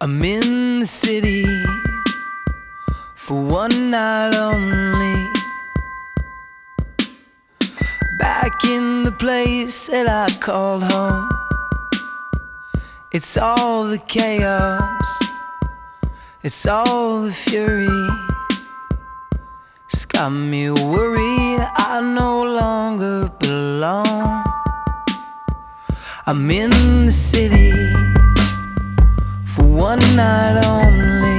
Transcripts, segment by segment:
I'm in the city for one night only, back in the place that I called home. It's all the chaos, it's all the fury. It's got me worried I no longer belong. I'm in the city for one night only,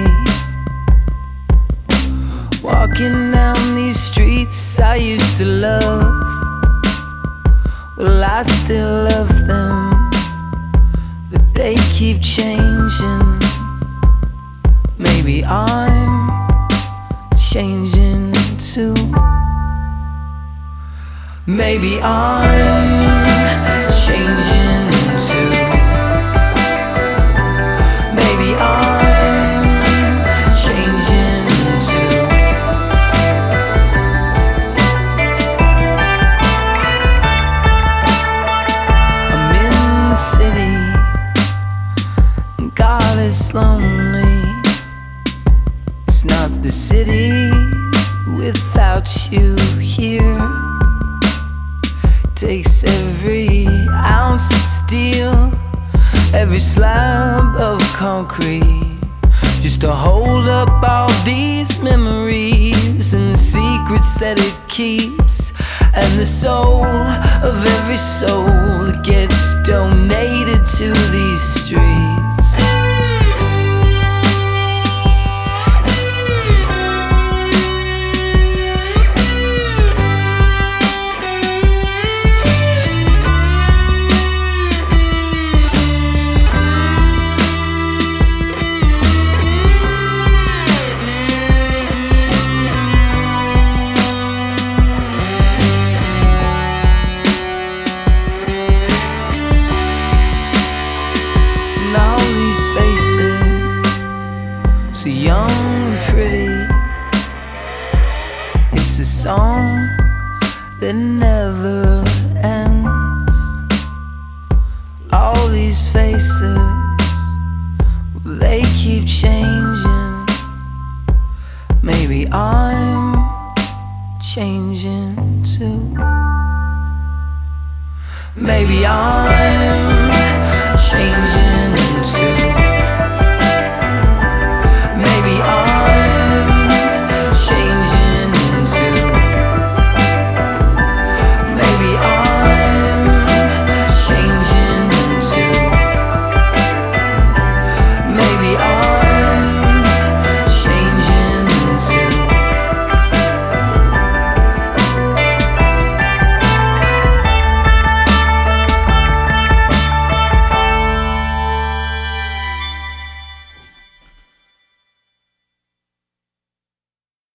walking down these streets I used to love. Well, I still love them, but they keep changing. Maybe I'm changing too. Maybe I'm changing too. Maybe I'm changing too. I'm in the city, and God, it's lonely. It's not the city without you here. Takes every ounce of steel, every slab of concrete, just to hold up all these memories and the secrets that it keeps, and the soul of every soul that gets donated to these streets. So young and pretty, it's a song that never ends. All these faces, they keep changing. Maybe I'm changing too. Maybe I'm